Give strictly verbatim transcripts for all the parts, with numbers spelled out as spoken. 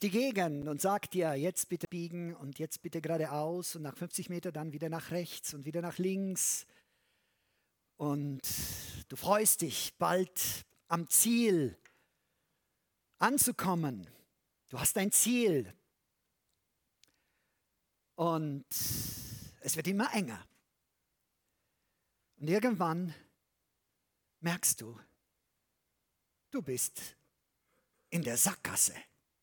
die Gegend und sagt dir, jetzt bitte biegen und jetzt bitte geradeaus und nach fünfzig Meter dann wieder nach rechts und wieder nach links. Und du freust dich, bald am Ziel anzukommen. Du hast ein Ziel. Und es wird immer enger. Und irgendwann merkst du, du bist in der Sackgasse.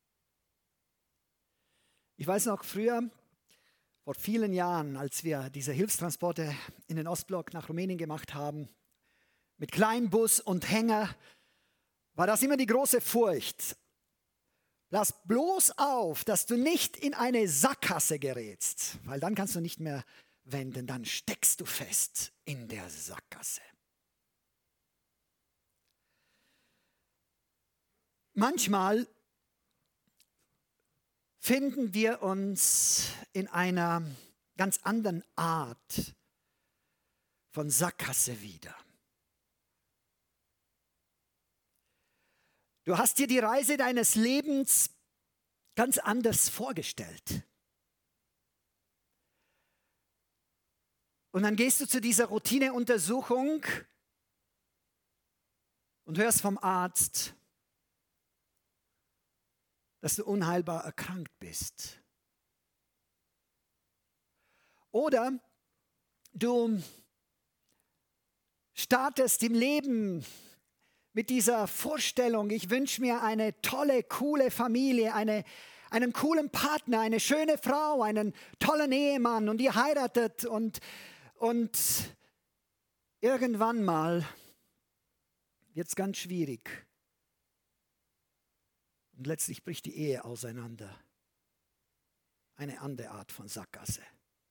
Ich weiß noch früher, vor vielen Jahren, als wir diese Hilfstransporte in den Ostblock nach Rumänien gemacht haben, mit Kleinbus und Hänger, war das immer die große Furcht. Lass bloß auf, dass du nicht in eine Sackgasse gerätst, weil dann kannst du nicht mehr wenden, dann steckst du fest in der Sackgasse. Manchmal finden wir uns in einer ganz anderen Art von Sackgasse wieder. Du hast dir die Reise deines Lebens ganz anders vorgestellt. Und dann gehst du zu dieser Routineuntersuchung und hörst vom Arzt, dass du unheilbar erkrankt bist. Oder du startest im Leben mit dieser Vorstellung, ich wünsche mir eine tolle, coole Familie, eine, einen coolen Partner, eine schöne Frau, einen tollen Ehemann und ihr heiratet und, und irgendwann mal wird es ganz schwierig. Und letztlich bricht die Ehe auseinander. Eine andere Art von Sackgasse.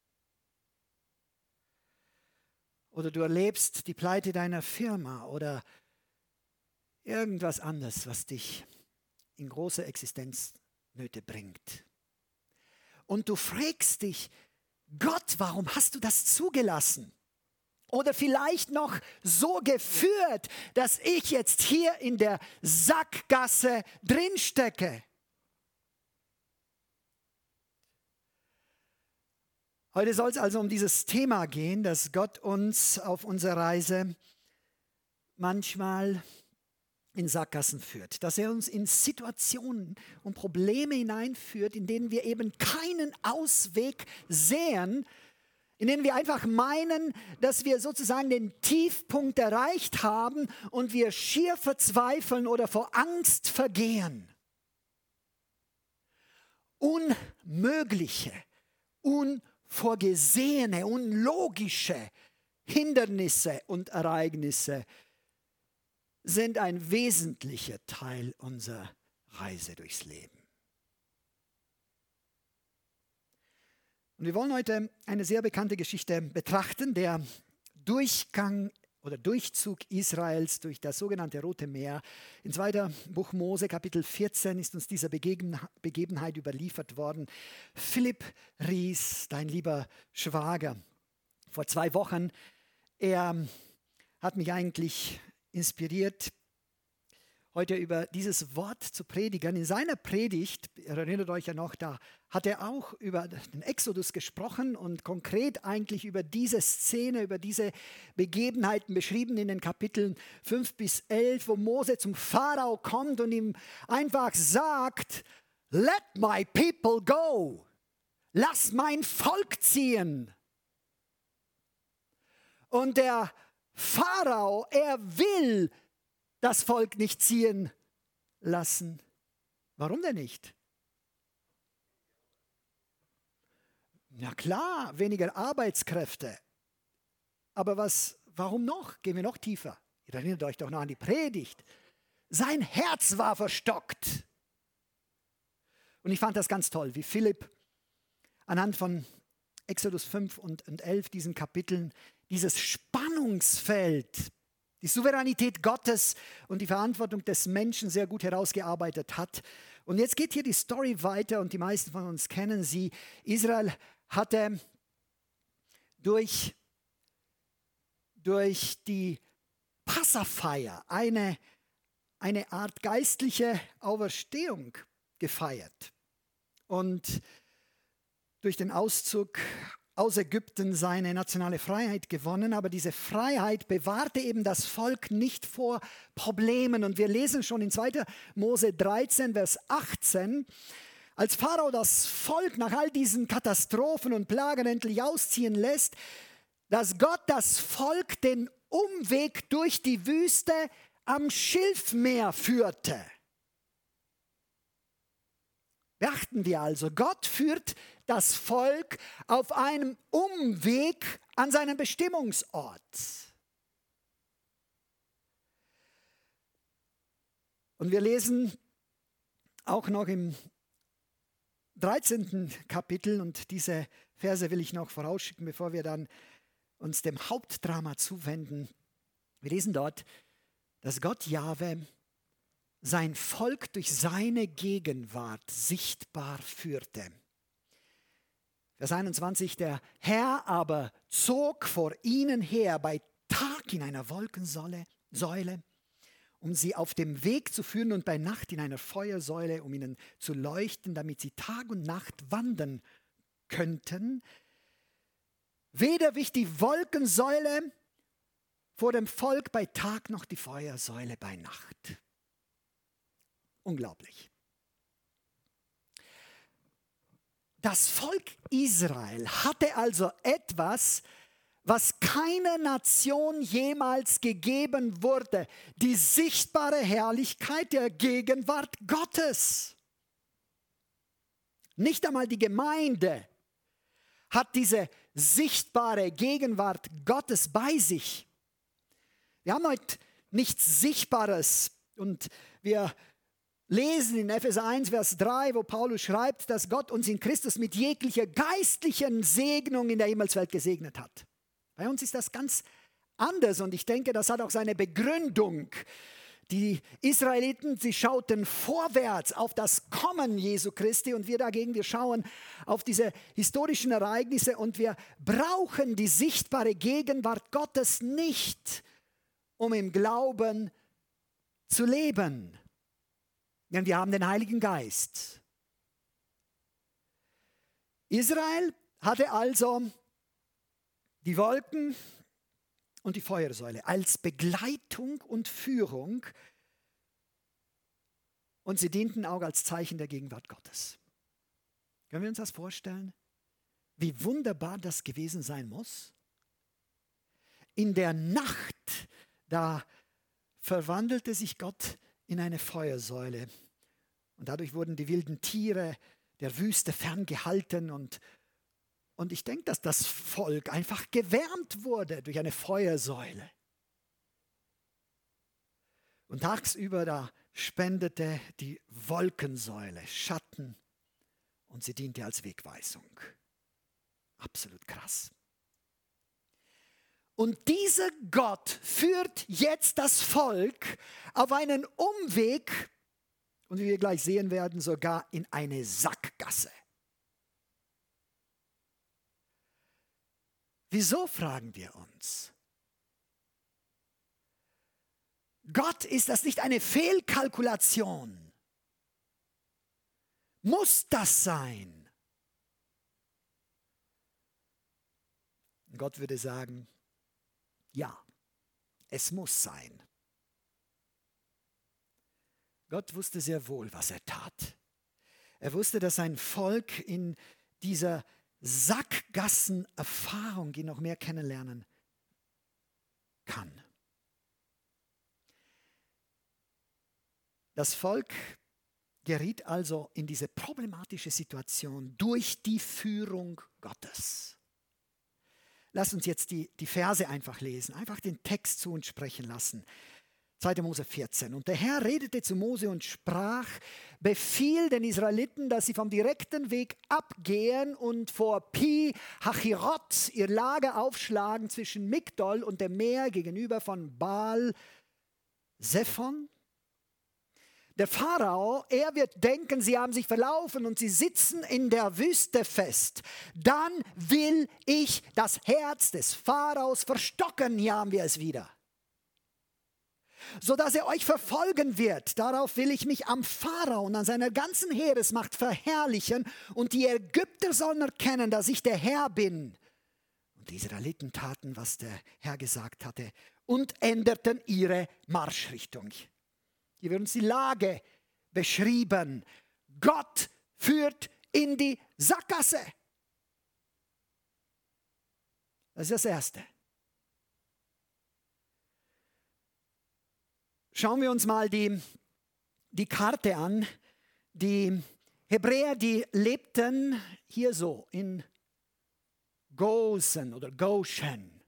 Oder du erlebst die Pleite deiner Firma oder irgendwas anderes, was dich in große Existenznöte bringt. Und du fragst dich, Gott, warum hast du das zugelassen? Oder vielleicht noch so geführt, dass ich jetzt hier in der Sackgasse drinstecke. Heute soll es also um dieses Thema gehen, dass Gott uns auf unserer Reise manchmal in Sackgassen führt. Dass er uns in Situationen und Probleme hineinführt, in denen wir eben keinen Ausweg sehen, in denen wir einfach meinen, dass wir sozusagen den Tiefpunkt erreicht haben und wir schier verzweifeln oder vor Angst vergehen. Unmögliche, unvorgesehene, unlogische Hindernisse und Ereignisse sind ein wesentlicher Teil unserer Reise durchs Leben. Und wir wollen heute eine sehr bekannte Geschichte betrachten, der Durchgang oder Durchzug Israels durch das sogenannte Rote Meer. In zweiter Buch Mose, Kapitel vierzehn, ist uns diese Begebenheit überliefert worden. Philipp Ries, dein lieber Schwager, vor zwei Wochen, er hat mich eigentlich inspiriert, heute über dieses Wort zu predigen. In seiner Predigt, ihr erinnert euch ja noch, da hat er auch über den Exodus gesprochen und konkret eigentlich über diese Szene, über diese Begebenheiten beschrieben in den Kapiteln fünf bis elf, wo Mose zum Pharao kommt und ihm einfach sagt, let my people go, lass mein Volk ziehen. Und der Pharao, er will das Volk nicht ziehen lassen. Warum denn nicht? Na klar, weniger Arbeitskräfte. Aber was, warum noch? Gehen wir noch tiefer. Ihr erinnert euch doch noch an die Predigt. Sein Herz war verstockt. Und ich fand das ganz toll, wie Philipp anhand von Exodus fünf und elf, diesen Kapiteln, dieses Spannungsfeld, die Souveränität Gottes und die Verantwortung des Menschen sehr gut herausgearbeitet hat. Und jetzt geht hier die Story weiter und die meisten von uns kennen sie. Israel hatte durch, durch die Passafeier eine, eine Art geistliche Auferstehung gefeiert. und durch den Auszug aus Ägypten seine nationale Freiheit gewonnen, aber diese Freiheit bewahrte eben das Volk nicht vor Problemen. Und wir lesen schon in zweiter Mose dreizehn, Vers achtzehn, als Pharao das Volk nach all diesen Katastrophen und Plagen endlich ausziehen lässt, dass Gott das Volk den Umweg durch die Wüste am Schilfmeer führte. Beachten wir also, Gott führt das Volk auf einem Umweg an seinen Bestimmungsort. Und wir lesen auch noch im dreizehnten Kapitel, und diese Verse will ich noch vorausschicken, bevor wir dann uns dem Hauptdrama zuwenden. Wir lesen dort, dass Gott Jahwe sein Volk durch seine Gegenwart sichtbar führte. Vers einundzwanzig, der Herr aber zog vor ihnen her bei Tag in einer Wolkensäule, Säule, um sie auf dem Weg zu führen, und bei Nacht in einer Feuersäule, um ihnen zu leuchten, damit sie Tag und Nacht wandern könnten. Weder wich die Wolkensäule vor dem Volk bei Tag noch die Feuersäule bei Nacht. Unglaublich. Das Volk Israel hatte also etwas, was keiner Nation jemals gegeben wurde: die sichtbare Herrlichkeit der Gegenwart Gottes. Nicht einmal die Gemeinde hat diese sichtbare Gegenwart Gottes bei sich. Wir haben heute nichts Sichtbares, und wir lesen in Epheser eins, Vers drei, wo Paulus schreibt, dass Gott uns in Christus mit jeglicher geistlichen Segnung in der Himmelswelt gesegnet hat. Bei uns ist das ganz anders, und ich denke, das hat auch seine Begründung. Die Israeliten, sie schauten vorwärts auf das Kommen Jesu Christi, und wir dagegen, wir schauen auf diese historischen Ereignisse, und wir brauchen die sichtbare Gegenwart Gottes nicht, um im Glauben zu leben. Denn wir haben den Heiligen Geist. Israel hatte also die Wolken und die Feuersäule als Begleitung und Führung, und sie dienten auch als Zeichen der Gegenwart Gottes. Können wir uns das vorstellen? Wie wunderbar das gewesen sein muss? In der Nacht, da verwandelte sich Gott in eine Feuersäule, und dadurch wurden die wilden Tiere der Wüste ferngehalten, und, und ich denke, dass das Volk einfach gewärmt wurde durch eine Feuersäule. Und tagsüber, da spendete die Wolkensäule Schatten, und sie diente als Wegweisung. Absolut krass. Und dieser Gott führt jetzt das Volk auf einen Umweg, und wie wir gleich sehen werden, sogar in eine Sackgasse. Wieso, fragen wir uns? Gott, ist das nicht eine Fehlkalkulation? Muss das sein? Gott würde sagen, ja, es muss sein. Gott wusste sehr wohl, was er tat. Er wusste, dass sein Volk in dieser Sackgassenerfahrung ihn noch mehr kennenlernen kann. Das Volk geriet also in diese problematische Situation durch die Führung Gottes. Lass uns jetzt die, die Verse einfach lesen, einfach den Text zu uns sprechen lassen. zweiter Mose vierzehn. Und der Herr redete zu Mose und sprach: Befiehl den Israeliten, dass sie vom direkten Weg abgehen und vor Pi Hachirot ihr Lager aufschlagen zwischen Migdol und dem Meer gegenüber von Baal Zephon. Der Pharao, er wird denken, sie haben sich verlaufen und sie sitzen in der Wüste fest. Dann will ich das Herz des Pharaos verstocken. Hier haben wir es wieder. sodass er euch verfolgen wird. Darauf will ich mich am Pharao und an seiner ganzen Heeresmacht verherrlichen und die Ägypter sollen erkennen, dass ich der Herr bin. Und die Israeliten taten, was der Herr gesagt hatte und änderten ihre Marschrichtung. Hier wird uns die Lage beschrieben. Gott führt in die Sackgasse. Das ist das Erste. Schauen wir uns mal die, die Karte an. Die Hebräer, die lebten hier so in Gosen oder Goshen.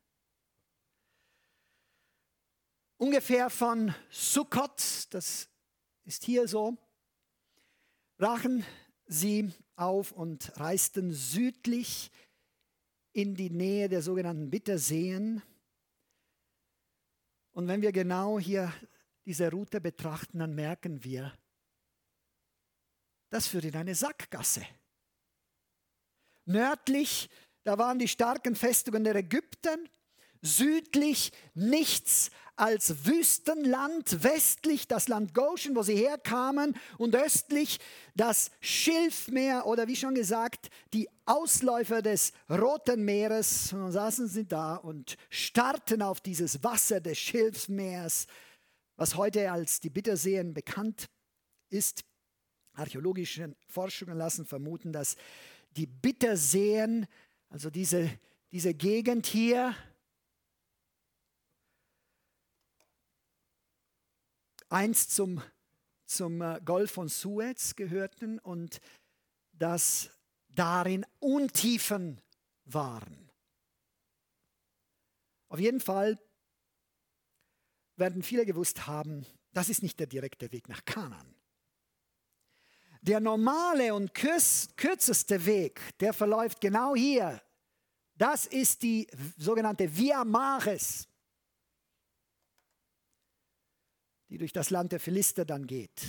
Ungefähr von Sukkot, das ist hier so, brachen sie auf und reisten südlich in die Nähe der sogenannten Bitterseen. Und wenn wir genau hier diese Route betrachten, dann merken wir, das führt in eine Sackgasse. Nördlich, da waren die starken Festungen der Ägypter, südlich nichts als Wüstenland, westlich das Land Goshen, wo sie herkamen, und östlich das Schilfmeer oder wie schon gesagt, die Ausläufer des Roten Meeres. Und dann saßen sie da und starrten auf dieses Wasser des Schilfmeers, was heute als die Bitterseen bekannt ist. Archäologische Forschungen lassen vermuten, dass die Bitterseen, also diese, diese Gegend hier, einst zum, zum Golf von Suez gehörten und dass darin Untiefen waren. Auf jeden Fall werden viele gewusst haben, das ist nicht der direkte Weg nach Kanaan. Der normale und kürzeste Weg, der verläuft genau hier. Das ist die sogenannte Via Maris, die durch das Land der Philister dann geht.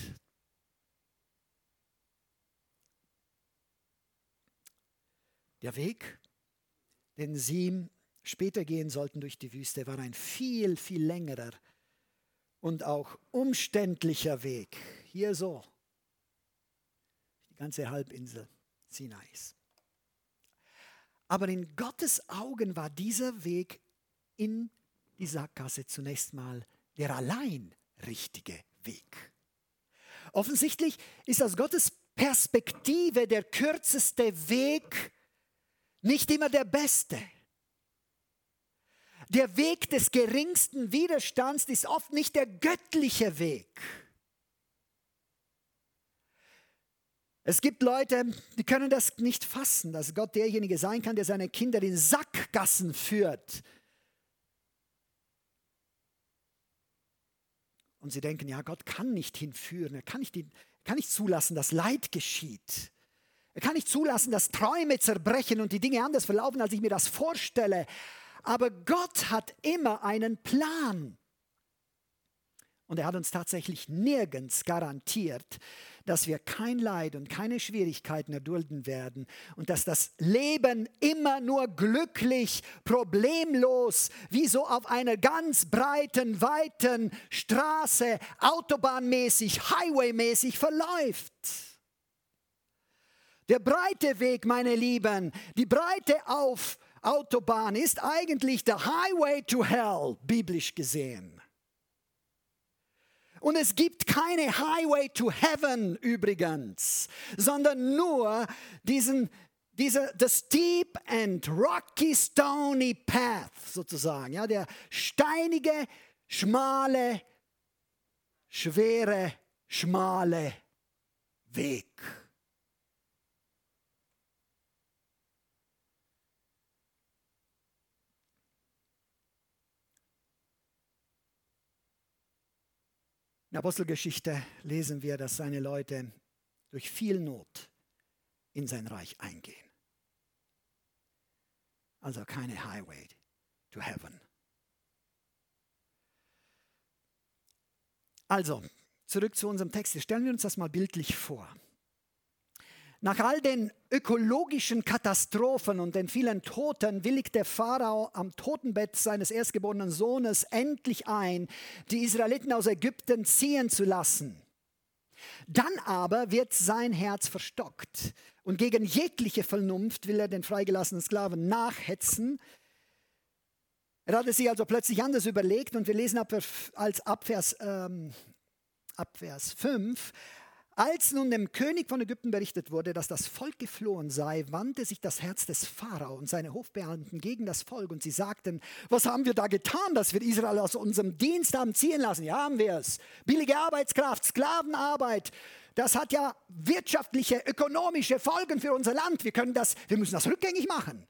Der Weg, den sie später gehen sollten durch die Wüste, war ein viel, viel längerer und auch umständlicher Weg. Hier so, die ganze Halbinsel Sinais. Aber in Gottes Augen war dieser Weg in die Sackgasse zunächst mal der allein richtige Weg. Offensichtlich ist aus Gottes Perspektive der kürzeste Weg nicht immer der beste. Der Weg des geringsten Widerstands ist oft nicht der göttliche Weg. Es gibt Leute, die können das nicht fassen, dass Gott derjenige sein kann, der seine Kinder in Sackgassen führt. Und sie denken, ja, Gott kann nicht hinführen, er kann nicht, er kann nicht zulassen, dass Leid geschieht. Er kann nicht zulassen, dass Träume zerbrechen und die Dinge anders verlaufen, als ich mir das vorstelle. Aber Gott hat immer einen Plan. Und er hat uns tatsächlich nirgends garantiert, dass wir kein Leid und keine Schwierigkeiten erdulden werden und dass das Leben immer nur glücklich, problemlos, wie so auf einer ganz breiten, weiten Straße, autobahnmäßig, highwaymäßig verläuft. Der breite Weg, meine Lieben, die breite auf Autobahn ist eigentlich der Highway to Hell, biblisch gesehen. Und es gibt keine Highway to Heaven übrigens, sondern nur diesen, diese, the steep and rocky stony path sozusagen, ja, der steinige, schmale, schwere, schmale Weg. In der Apostelgeschichte lesen wir, dass seine Leute durch viel Not in sein Reich eingehen. Also keine Highway to Heaven. Also, zurück zu unserem Text. Stellen wir uns das mal bildlich vor. Nach all den ökologischen Katastrophen und den vielen Toten willigt der Pharao am Totenbett seines erstgeborenen Sohnes endlich ein, die Israeliten aus Ägypten ziehen zu lassen. Dann aber wird sein Herz verstockt und gegen jegliche Vernunft will er den freigelassenen Sklaven nachhetzen. Er hatte sich also plötzlich anders überlegt und wir lesen ab, als ab Vers, ähm, ab Vers fünf. Als nun dem König von Ägypten berichtet wurde, dass das Volk geflohen sei, wandte sich das Herz des Pharao und seine Hofbeamten gegen das Volk und sie sagten, was haben wir da getan, dass wir Israel aus unserem Dienst haben ziehen lassen? Ja, haben wir es. Billige Arbeitskraft, Sklavenarbeit, das hat ja wirtschaftliche, ökonomische Folgen für unser Land. Wir können das, wir müssen das rückgängig machen.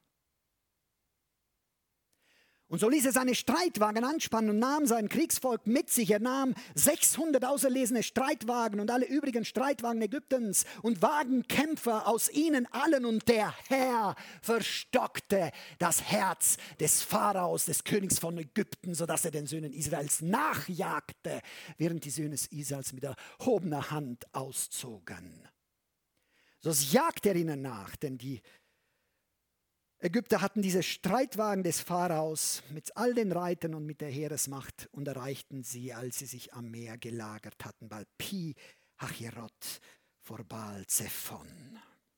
Und so ließ er seine Streitwagen anspannen und nahm sein Kriegsvolk mit sich. Er nahm sechshundert auserlesene Streitwagen und alle übrigen Streitwagen Ägyptens und Wagenkämpfer aus ihnen allen. Und der Herr verstockte das Herz des Pharaos, des Königs von Ägypten, sodass er den Söhnen Israels nachjagte, während die Söhne Israels mit erhobener Hand auszogen. So jagte er ihnen nach, denn die Ägypter hatten diese Streitwagen des Pharaos mit all den Reitern und mit der Heeresmacht und erreichten sie, als sie sich am Meer gelagert hatten, bei Pi Hacherot vor Baal Zephon.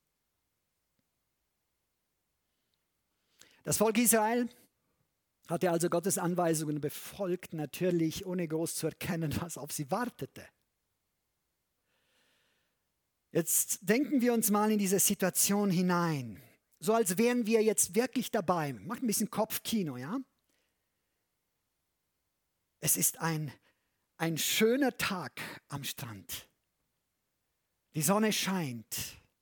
Das Volk Israel hatte also Gottes Anweisungen befolgt, natürlich ohne groß zu erkennen, was auf sie wartete. Jetzt denken wir uns mal in diese Situation hinein. So als wären wir jetzt wirklich dabei. Macht ein bisschen Kopfkino, ja? Es ist ein, ein schöner Tag am Strand. Die Sonne scheint.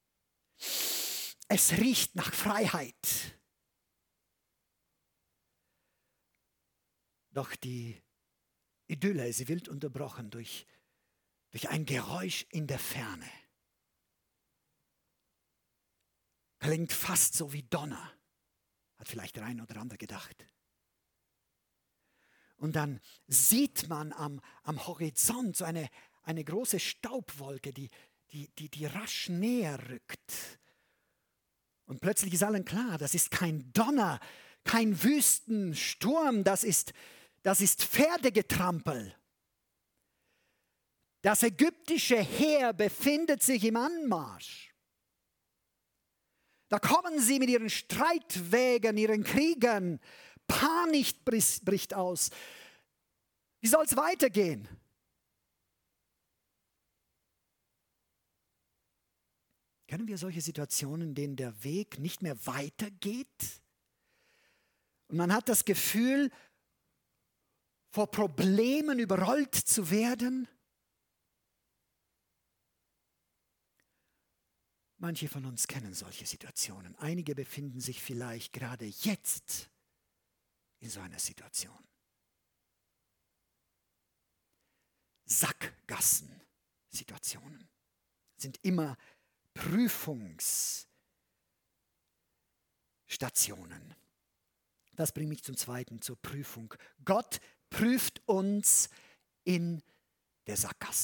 Es riecht nach Freiheit. Doch die Idylle, sie wird unterbrochen durch, durch ein Geräusch in der Ferne. Klingt fast so wie Donner, hat vielleicht der eine oder andere gedacht. Und dann sieht man am, am Horizont so eine, eine große Staubwolke, die, die, die, die rasch näher rückt. Und plötzlich ist allen klar, das ist kein Donner, kein Wüstensturm, das ist, das ist Pferdegetrampel. Das ägyptische Heer befindet sich im Anmarsch. Da kommen sie mit ihren Streitwägen, ihren Kriegern. Panik bricht aus. Wie soll es weitergehen? Kennen wir solche Situationen, in denen der Weg nicht mehr weitergeht? Und man hat das Gefühl, vor Problemen überrollt zu werden? Manche von uns kennen solche Situationen. Einige befinden sich vielleicht gerade jetzt in so einer Situation. Sackgassensituationen sind immer Prüfungsstationen. Das bringt mich zum zweiten, zur Prüfung. Gott prüft uns in der Sackgasse.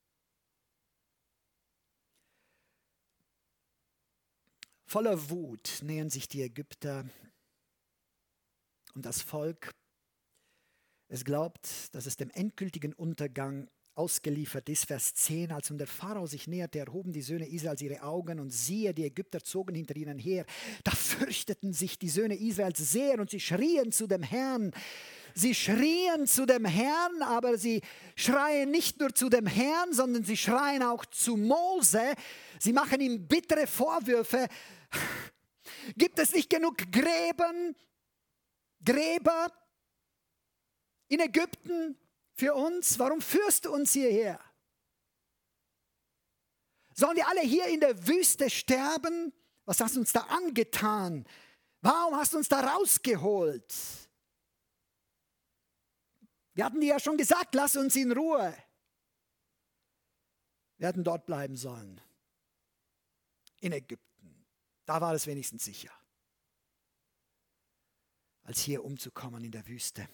Voller Wut nähern sich die Ägypter und das Volk. Es glaubt, dass es dem endgültigen Untergang ausgeliefert ist. Vers zehn, als nun der Pharao sich näherte, erhoben die Söhne Israels ihre Augen und siehe, die Ägypter zogen hinter ihnen her. Da fürchteten sich die Söhne Israels sehr und sie schrien zu dem Herrn. Sie schrien zu dem Herrn, aber sie schreien nicht nur zu dem Herrn, sondern sie schreien auch zu Mose. Sie machen ihm bittere Vorwürfe. Gibt es nicht genug Gräben, Gräber in Ägypten für uns? Warum führst du uns hierher? Sollen wir alle hier in der Wüste sterben? Was hast du uns da angetan? Warum hast du uns da rausgeholt? Wir hatten dir ja schon gesagt, lass uns in Ruhe. Wir hätten dort bleiben sollen. In Ägypten. Da war es wenigstens sicher. Als hier umzukommen in der Wüste.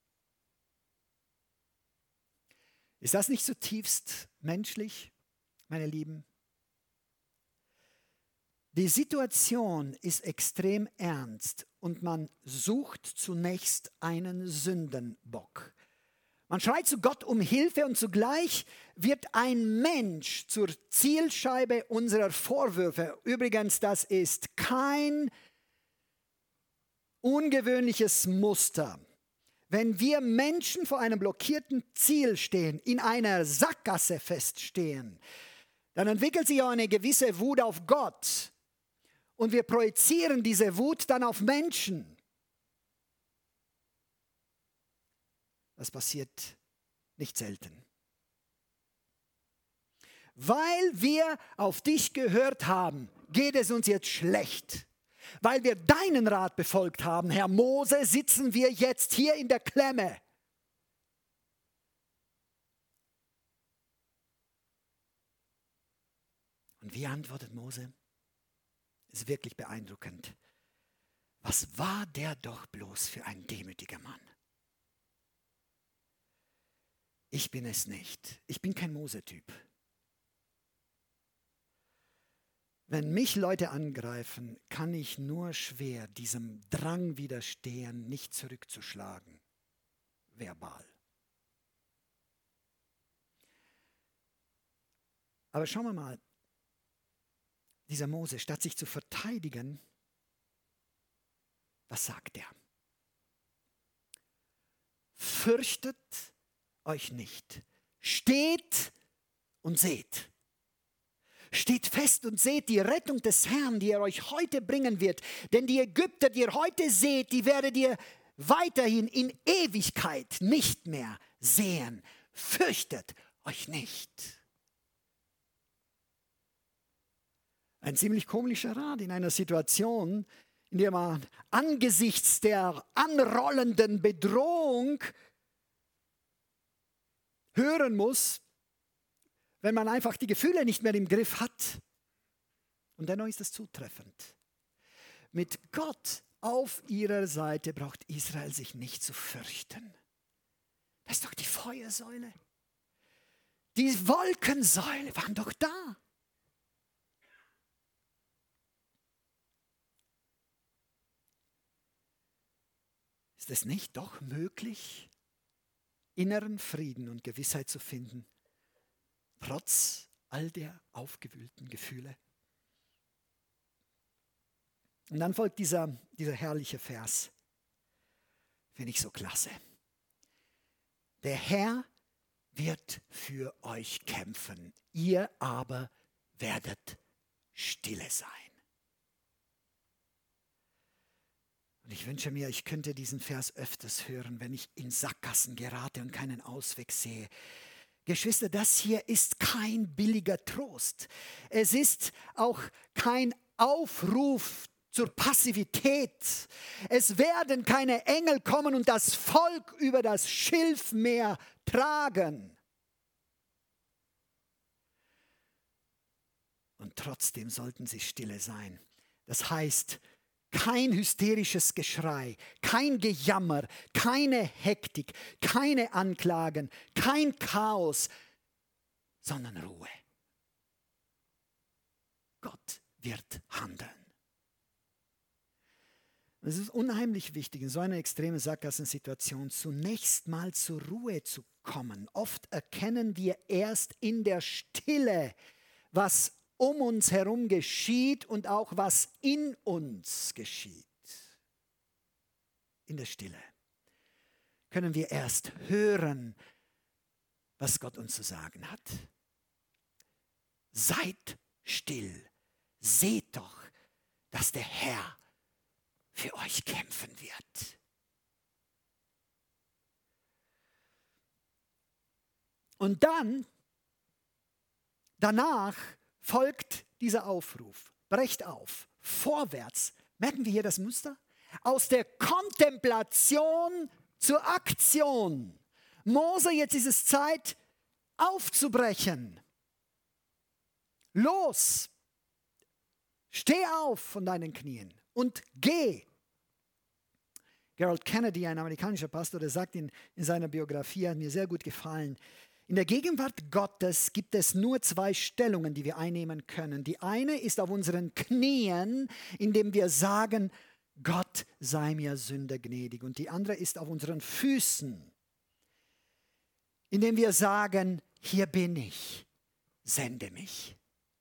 Ist das nicht zutiefst menschlich, meine Lieben? Die Situation ist extrem ernst und man sucht zunächst einen Sündenbock. Man schreit zu Gott um Hilfe und zugleich wird ein Mensch zur Zielscheibe unserer Vorwürfe. Übrigens, das ist kein ungewöhnliches Muster. Wenn wir Menschen vor einem blockierten Ziel stehen, in einer Sackgasse feststehen, dann entwickelt sich auch eine gewisse Wut auf Gott. Und wir projizieren diese Wut dann auf Menschen. Das passiert nicht selten. Weil wir auf dich gehört haben, geht es uns jetzt schlecht. Weil wir deinen Rat befolgt haben, Herr Mose, sitzen wir jetzt hier in der Klemme. Und wie antwortet Mose? Ist wirklich beeindruckend. Was war der doch bloß für ein demütiger Mann? Ich bin es nicht. Ich bin kein Mose-Typ. Wenn mich Leute angreifen, kann ich nur schwer diesem Drang widerstehen, nicht zurückzuschlagen. Verbal. Aber schauen wir mal. Dieser Mose, statt sich zu verteidigen, was sagt er? Fürchtet euch nicht. Steht und seht. Steht fest und seht die Rettung des Herrn, die er euch heute bringen wird. Denn die Ägypter, die ihr heute seht, die werdet ihr weiterhin in Ewigkeit nicht mehr sehen. Fürchtet euch nicht. Ein ziemlich komischer Rat in einer Situation, in der man angesichts der anrollenden Bedrohung hören muss, wenn man einfach die Gefühle nicht mehr im Griff hat. Und dennoch ist es zutreffend. Mit Gott auf ihrer Seite braucht Israel sich nicht zu fürchten. Das ist doch die Feuersäule. Die Wolkensäule waren doch da. Ist es nicht doch möglich, inneren Frieden und Gewissheit zu finden, trotz all der aufgewühlten Gefühle? Und dann folgt dieser, dieser herrliche Vers, finde ich so klasse. Der Herr wird für euch kämpfen, ihr aber werdet stille sein. Und ich wünsche mir, ich könnte diesen Vers öfters hören, wenn ich in Sackgassen gerate und keinen Ausweg sehe. Geschwister, das hier ist kein billiger Trost. Es ist auch kein Aufruf zur Passivität. Es werden keine Engel kommen und das Volk über das Schilfmeer tragen. Und trotzdem sollten sie stille sein. Das heißt, kein hysterisches Geschrei, kein Gejammer, keine Hektik, keine Anklagen, kein Chaos, sondern Ruhe. Gott wird handeln. Es ist unheimlich wichtig, in so einer extremen Sackgassensituation zunächst mal zur Ruhe zu kommen. Oft erkennen wir erst in der Stille, was um uns herum geschieht und auch was in uns geschieht. In der Stille können wir erst hören, was Gott uns zu sagen hat. Seid still, seht doch, dass der Herr für euch kämpfen wird. Und dann, danach, folgt dieser Aufruf. Brecht auf, vorwärts. Merken wir hier das Muster? Aus der Kontemplation zur Aktion. Mose, jetzt ist es Zeit, aufzubrechen. Los! Steh auf von deinen Knien und geh. Gerald Kennedy, ein amerikanischer Pastor, der sagt in, in seiner Biografie, hat mir sehr gut gefallen, In der Gegenwart Gottes gibt es nur zwei Stellungen, die wir einnehmen können. Die eine ist auf unseren Knien, indem wir sagen, Gott sei mir Sünder gnädig. Und die andere ist auf unseren Füßen, indem wir sagen, hier bin ich, sende mich.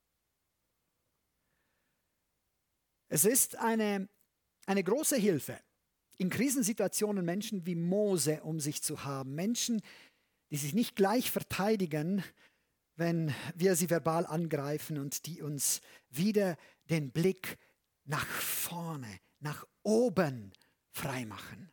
Es ist eine, eine große Hilfe, in Krisensituationen Menschen wie Mose um sich zu haben. Menschen, die sich nicht gleich verteidigen, wenn wir sie verbal angreifen und die uns wieder den Blick nach vorne, nach oben freimachen.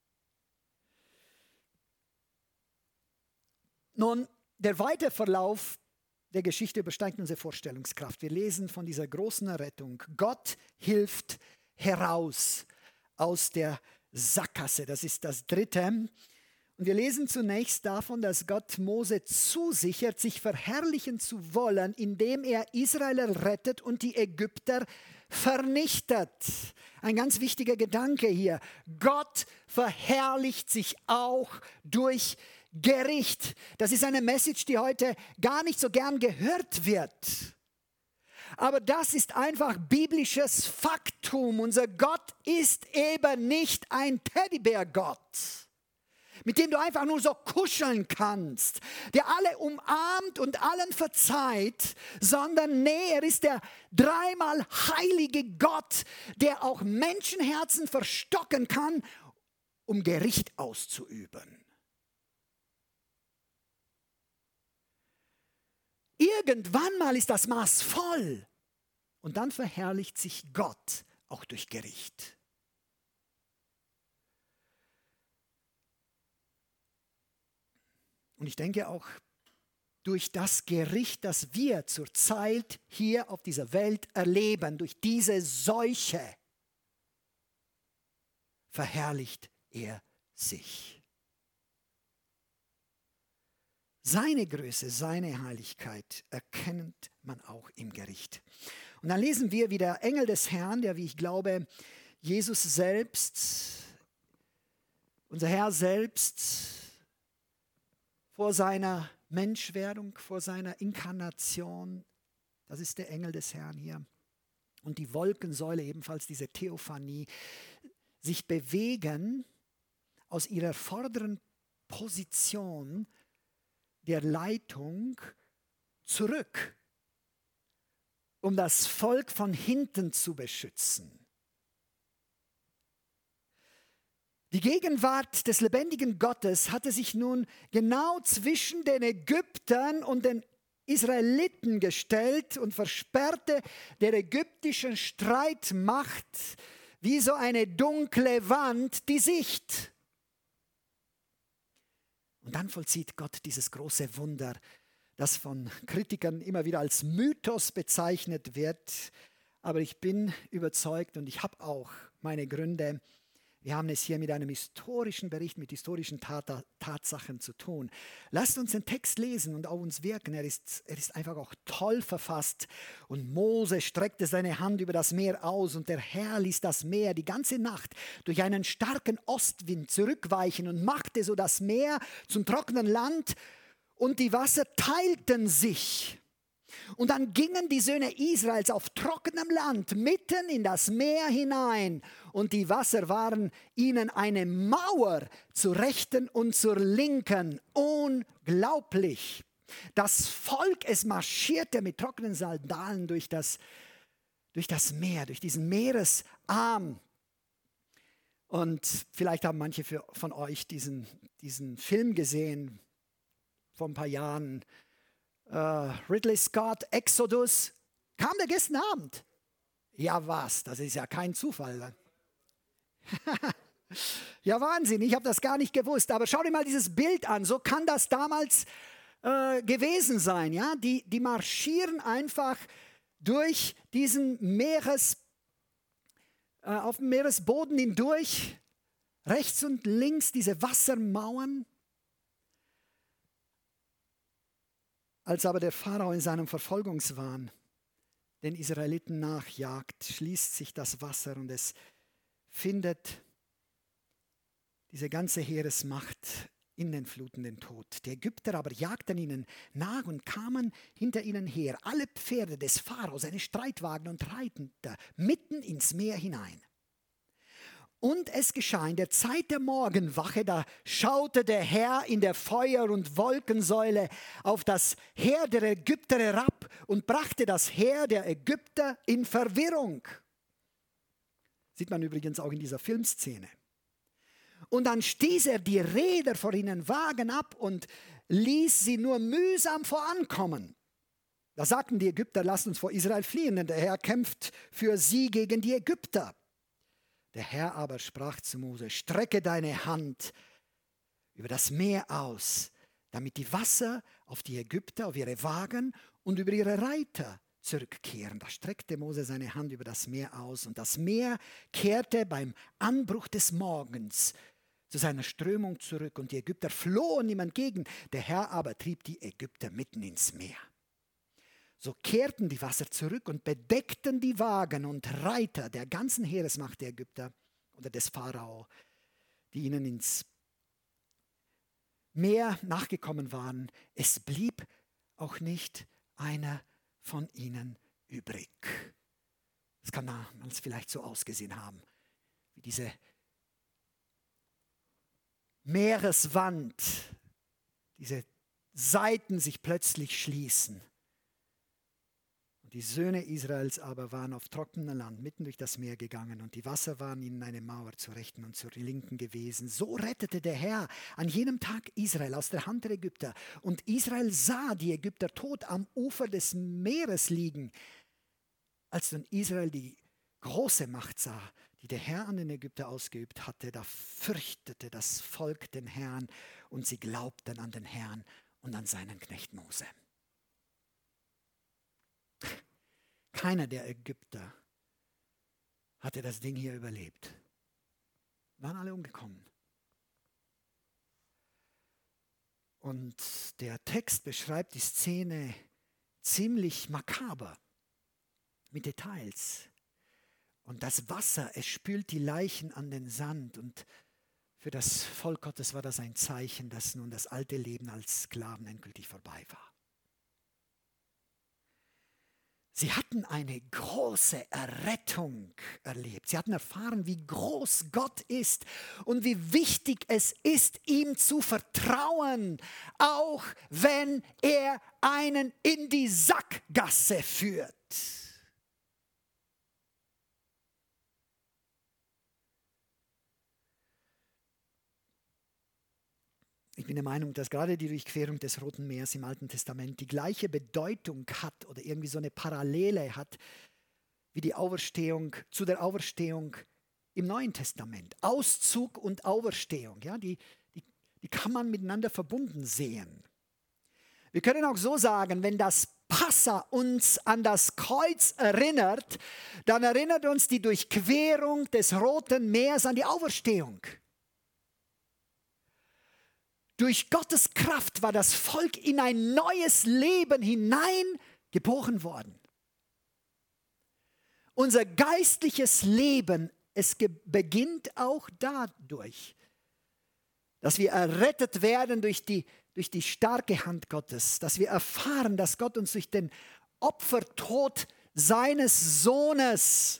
Nun, der weitere Verlauf der Geschichte übersteigt unsere Vorstellungskraft. Wir lesen von dieser großen Errettung. Gott hilft heraus aus der Sackgasse. Das ist das Dritte. Und wir lesen zunächst davon, dass Gott Mose zusichert, sich verherrlichen zu wollen, indem er Israel rettet und die Ägypter vernichtet. Ein ganz wichtiger Gedanke hier. Gott verherrlicht sich auch durch Gericht. Das ist eine Message, die heute gar nicht so gern gehört wird. Aber das ist einfach biblisches Faktum. Unser Gott ist eben nicht ein Teddybär-Gott, mit dem du einfach nur so kuscheln kannst, der alle umarmt und allen verzeiht, sondern nee, er ist der dreimal heilige Gott, der auch Menschenherzen verstocken kann, um Gericht auszuüben. Irgendwann mal ist das Maß voll und dann verherrlicht sich Gott auch durch Gericht. Und ich denke auch durch das Gericht, das wir zurzeit hier auf dieser Welt erleben, durch diese Seuche, verherrlicht er sich. Seine Größe, seine Heiligkeit erkennt man auch im Gericht. Und dann lesen wir, wie der Engel des Herrn, der, wie ich glaube, Jesus selbst, unser Herr selbst, vor seiner Menschwerdung, vor seiner Inkarnation, das ist der Engel des Herrn hier, und die Wolkensäule, ebenfalls diese Theophanie, sich bewegen aus ihrer vorderen Position der Leitung zurück, um das Volk von hinten zu beschützen. Die Gegenwart des lebendigen Gottes hatte sich nun genau zwischen den Ägyptern und den Israeliten gestellt und versperrte der ägyptischen Streitmacht wie so eine dunkle Wand die Sicht. Und dann vollzieht Gott dieses große Wunder, das von Kritikern immer wieder als Mythos bezeichnet wird. Aber ich bin überzeugt und ich habe auch meine Gründe. Wir haben es hier mit einem historischen Bericht, mit historischen Tat- Tatsachen zu tun. Lasst uns den Text lesen und auf uns wirken. Er ist, er ist einfach auch toll verfasst. Und Mose streckte seine Hand über das Meer aus und der Herr ließ das Meer die ganze Nacht durch einen starken Ostwind zurückweichen und machte so das Meer zum trockenen Land und die Wasser teilten sich. Und dann gingen die Söhne Israels auf trockenem Land mitten in das Meer hinein und die Wasser waren ihnen eine Mauer zur rechten und zur linken. Unglaublich. Das Volk, es marschierte mit trockenen Sandalen durch das, durch das Meer, durch diesen Meeresarm. Und vielleicht haben manche für, von euch diesen, diesen Film gesehen vor ein paar Jahren. Uh, Ridley Scott, Exodus, kam der gestern Abend. Ja was, das ist ja kein Zufall. Ja Wahnsinn, ich habe das gar nicht gewusst. Aber schau dir mal dieses Bild an, so kann das damals äh, gewesen sein. Ja? Die, die marschieren einfach durch diesen Meeres, äh, auf dem Meeresboden hindurch, rechts und links diese Wassermauern. Als aber der Pharao in seinem Verfolgungswahn den Israeliten nachjagt, schließt sich das Wasser und es findet diese ganze Heeresmacht in den Fluten den Tod. Die Ägypter aber jagten ihnen nach und kamen hinter ihnen her, alle Pferde des Pharao, seine Streitwagen und Reitende, mitten ins Meer hinein. Und es geschah in der Zeit der Morgenwache, da schaute der Herr in der Feuer- und Wolkensäule auf das Heer der Ägypter herab und brachte das Heer der Ägypter in Verwirrung. Sieht man übrigens auch in dieser Filmszene. Und dann stieß er die Räder vor ihnen Wagen ab und ließ sie nur mühsam vorankommen. Da sagten die Ägypter, lasst uns vor Israel fliehen, denn der Herr kämpft für sie gegen die Ägypter. Der Herr aber sprach zu Mose, strecke deine Hand über das Meer aus, damit die Wasser auf die Ägypter, auf ihre Wagen und über ihre Reiter zurückkehren. Da streckte Mose seine Hand über das Meer aus und das Meer kehrte beim Anbruch des Morgens zu seiner Strömung zurück und die Ägypter flohen ihm entgegen. Der Herr aber trieb die Ägypter mitten ins Meer. So kehrten die Wasser zurück und bedeckten die Wagen und Reiter der ganzen Heeresmacht der Ägypter oder des Pharao, die ihnen ins Meer nachgekommen waren. Es blieb auch nicht einer von ihnen übrig. Das kann man es vielleicht so ausgesehen haben, wie diese Meereswand, diese Seiten sich plötzlich schließen. Die Söhne Israels aber waren auf trockenem Land mitten durch das Meer gegangen und die Wasser waren ihnen eine Mauer zur Rechten und zur Linken gewesen. So rettete der Herr an jenem Tag Israel aus der Hand der Ägypter. Und Israel sah die Ägypter tot am Ufer des Meeres liegen. Als nun Israel die große Macht sah, die der Herr an den Ägypter ausgeübt hatte, da fürchtete das Volk den Herrn und sie glaubten an den Herrn und an seinen Knecht Mose. Keiner der Ägypter hatte das Ding hier überlebt. Waren alle umgekommen. Und der Text beschreibt die Szene ziemlich makaber, mit Details. Und das Wasser, es spült die Leichen an den Sand. Und für das Volk Gottes war das ein Zeichen, dass nun das alte Leben als Sklaven endgültig vorbei war. Sie hatten eine große Errettung erlebt. Sie hatten erfahren, wie groß Gott ist und wie wichtig es ist, ihm zu vertrauen, auch wenn er einen in die Sackgasse führt. Ich bin der Meinung, dass gerade die Durchquerung des Roten Meeres im Alten Testament die gleiche Bedeutung hat oder irgendwie so eine Parallele hat wie die Auferstehung zu der Auferstehung im Neuen Testament. Auszug und Auferstehung, ja, die, die, die kann man miteinander verbunden sehen. Wir können auch so sagen, wenn das Passa uns an das Kreuz erinnert, dann erinnert uns die Durchquerung des Roten Meeres an die Auferstehung. Durch Gottes Kraft war das Volk in ein neues Leben hineingeboren worden. Unser geistliches Leben, es beginnt auch dadurch, dass wir errettet werden durch die, durch die starke Hand Gottes, dass wir erfahren, dass Gott uns durch den Opfertod seines Sohnes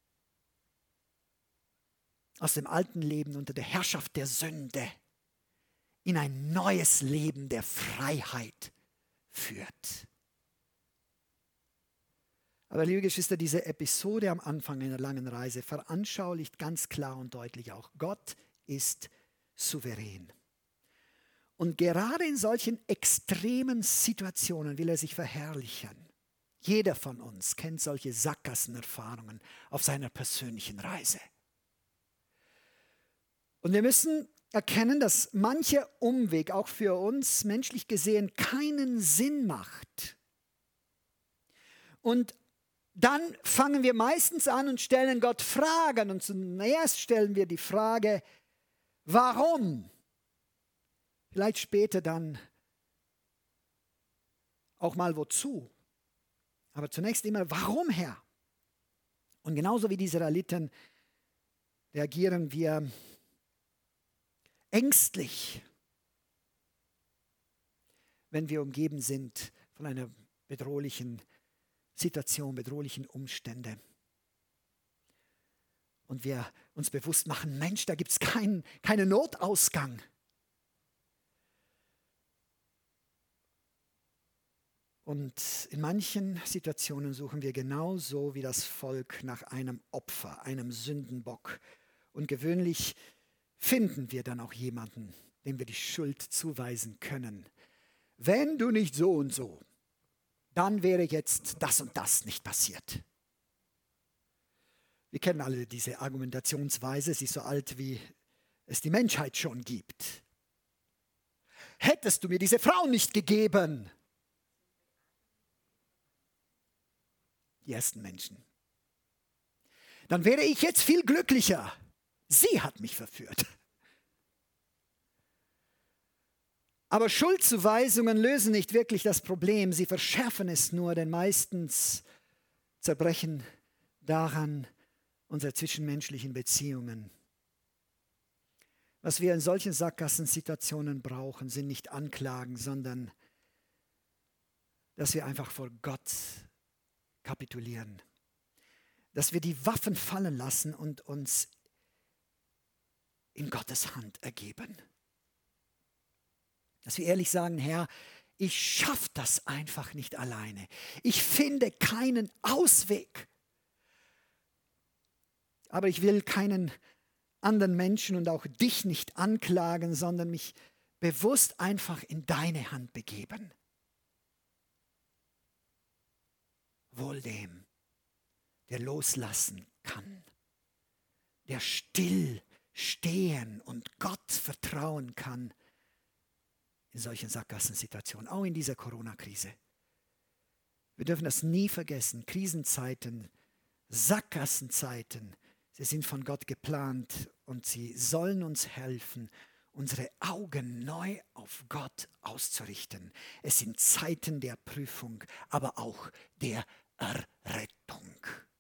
aus dem alten Leben unter der Herrschaft der Sünde in ein neues Leben der Freiheit führt. Aber liebe Geschwister, diese Episode am Anfang einer langen Reise veranschaulicht ganz klar und deutlich auch, Gott ist souverän. Und gerade in solchen extremen Situationen will er sich verherrlichen. Jeder von uns kennt solche Sackgassenerfahrungen auf seiner persönlichen Reise. Und wir müssen erkennen, dass mancher Umweg auch für uns menschlich gesehen keinen Sinn macht. Und dann fangen wir meistens an und stellen Gott Fragen. Und zuerst stellen wir die Frage, warum? Vielleicht später dann auch mal wozu. Aber zunächst immer, warum, Herr? Und genauso wie die Israeliten reagieren wir ängstlich wenn wir umgeben sind von einer bedrohlichen Situation, bedrohlichen Umstände. Und wir uns bewusst machen, Mensch, da gibt es keinen keinen Notausgang. Und in manchen Situationen suchen wir genauso wie das Volk nach einem Opfer, einem Sündenbock. Und gewöhnlich finden wir dann auch jemanden, dem wir die Schuld zuweisen können. Wenn du nicht so und so, dann wäre jetzt das und das nicht passiert. Wir kennen alle diese Argumentationsweise, sie ist so alt, wie es die Menschheit schon gibt. Hättest du mir diese Frau nicht gegeben? Die ersten Menschen. Dann wäre ich jetzt viel glücklicher. Sie hat mich verführt. Aber Schuldzuweisungen lösen nicht wirklich das Problem. Sie verschärfen es nur, denn meistens zerbrechen daran unsere zwischenmenschlichen Beziehungen. Was wir in solchen Sackgassensituationen brauchen, sind nicht Anklagen, sondern dass wir einfach vor Gott kapitulieren. Dass wir die Waffen fallen lassen und uns in Gottes Hand ergeben. Dass wir ehrlich sagen, Herr, ich schaffe das einfach nicht alleine. Ich finde keinen Ausweg. Aber ich will keinen anderen Menschen und auch dich nicht anklagen, sondern mich bewusst einfach in deine Hand begeben. Wohl dem, der loslassen kann, der still stehen und Gott vertrauen kann in solchen Sackgassensituationen, auch in dieser Corona-Krise. Wir dürfen das nie vergessen. Krisenzeiten, Sackgassenzeiten, sie sind von Gott geplant und sie sollen uns helfen, unsere Augen neu auf Gott auszurichten. Es sind Zeiten der Prüfung, aber auch der Errettung.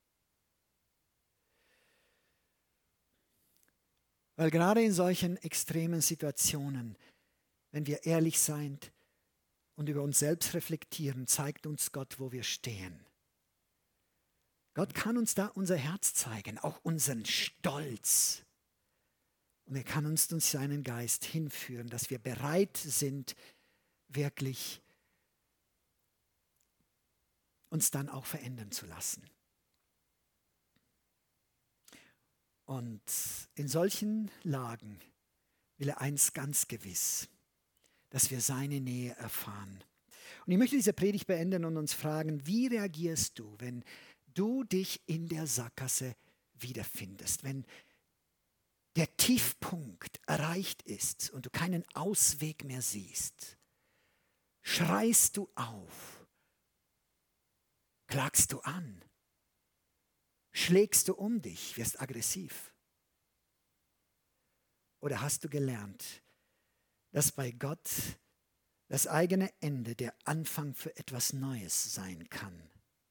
Weil gerade in solchen extremen Situationen, wenn wir ehrlich sind und über uns selbst reflektieren, zeigt uns Gott, wo wir stehen. Gott kann uns da unser Herz zeigen, auch unseren Stolz. Und er kann uns durch seinen Geist hinführen, dass wir bereit sind, wirklich uns dann auch verändern zu lassen. Und in solchen Lagen will er eins ganz gewiss, dass wir seine Nähe erfahren. Und ich möchte diese Predigt beenden und uns fragen, wie reagierst du, wenn du dich in der Sackgasse wiederfindest, wenn der Tiefpunkt erreicht ist und du keinen Ausweg mehr siehst? Schreist du auf? Klagst du an? Schlägst du um dich, wirst aggressiv? Oder hast du gelernt, dass bei Gott das eigene Ende der Anfang für etwas Neues sein kann?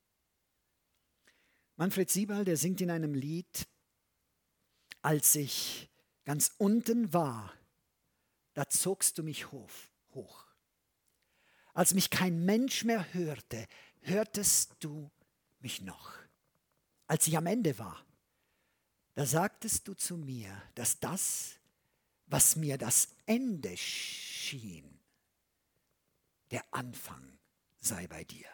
Manfred Siebal, der singt in einem Lied, als ich ganz unten war, da zogst du mich hoch. Als mich kein Mensch mehr hörte, hörtest du mich noch. Als ich am Ende war, da sagtest du zu mir, dass das, was mir das Ende schien, der Anfang sei bei dir.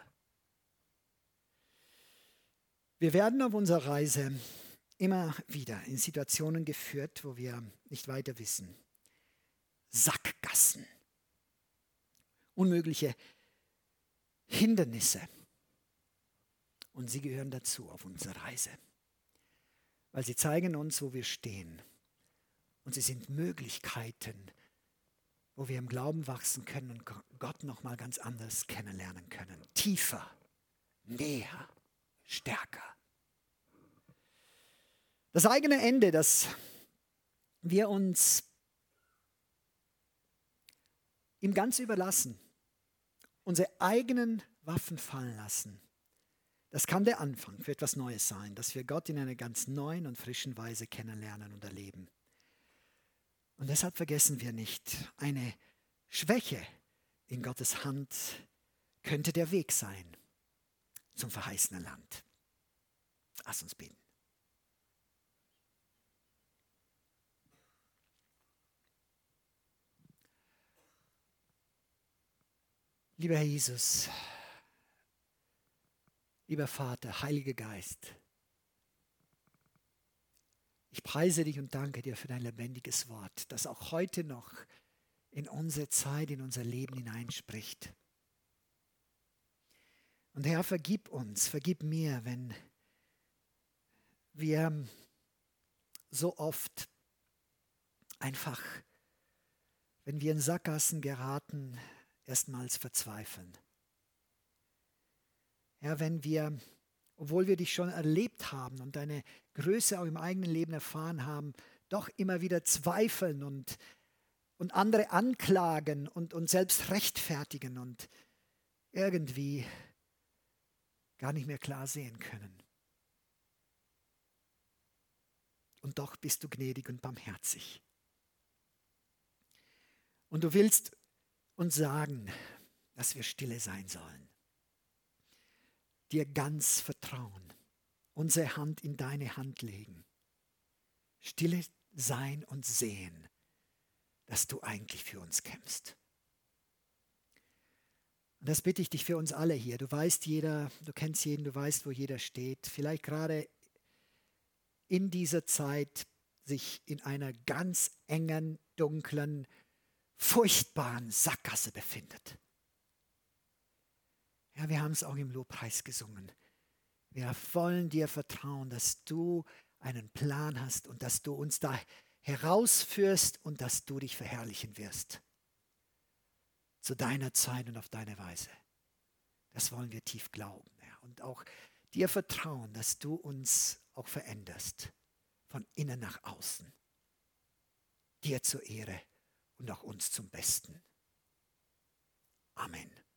Wir werden auf unserer Reise immer wieder in Situationen geführt, wo wir nicht weiter wissen. Sackgassen, unmögliche Hindernisse. Und sie gehören dazu auf unserer Reise, weil sie zeigen uns, wo wir stehen. Und sie sind Möglichkeiten, wo wir im Glauben wachsen können und Gott noch mal ganz anders kennenlernen können. Tiefer, näher, stärker. Das eigene Ende, das wir uns ihm ganz überlassen, unsere eigenen Waffen fallen lassen, das kann der Anfang für etwas Neues sein, dass wir Gott in einer ganz neuen und frischen Weise kennenlernen und erleben. Und deshalb vergessen wir nicht, eine Schwäche in Gottes Hand könnte der Weg sein zum verheißenen Land. Lass uns beten. Lieber Herr Jesus, lieber Vater, Heiliger Geist, ich preise dich und danke dir für dein lebendiges Wort, das auch heute noch in unsere Zeit, in unser Leben hineinspricht. Und Herr, vergib uns, vergib mir, wenn wir so oft einfach, wenn wir in Sackgassen geraten, erstmals verzweifeln. Herr, wenn wir, obwohl wir dich schon erlebt haben und deine Größe auch im eigenen Leben erfahren haben, doch immer wieder zweifeln und, und andere anklagen und uns selbst rechtfertigen und irgendwie gar nicht mehr klar sehen können. Und doch bist du gnädig und barmherzig. Und du willst uns sagen, dass wir stille sein sollen, dir ganz vertrauen, unsere Hand in deine Hand legen, stille sein und sehen, dass du eigentlich für uns kämpfst. Und das bitte ich dich für uns alle hier. Du weißt jeder, du kennst jeden, du weißt, wo jeder steht. Vielleicht gerade in dieser Zeit sich in einer ganz engen, dunklen, furchtbaren Sackgasse befindet. Ja, wir haben es auch im Lobpreis gesungen. Wir wollen dir vertrauen, dass du einen Plan hast und dass du uns da herausführst und dass du dich verherrlichen wirst. Zu deiner Zeit und auf deine Weise. Das wollen wir tief glauben. Ja. Und auch dir vertrauen, dass du uns auch veränderst. Von innen nach außen. Dir zur Ehre und auch uns zum Besten. Amen.